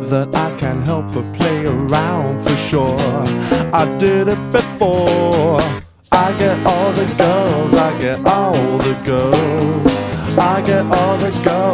that I can't help but play around for sure. I did it before. I get all the girls, I get all the girls, I get all the girls.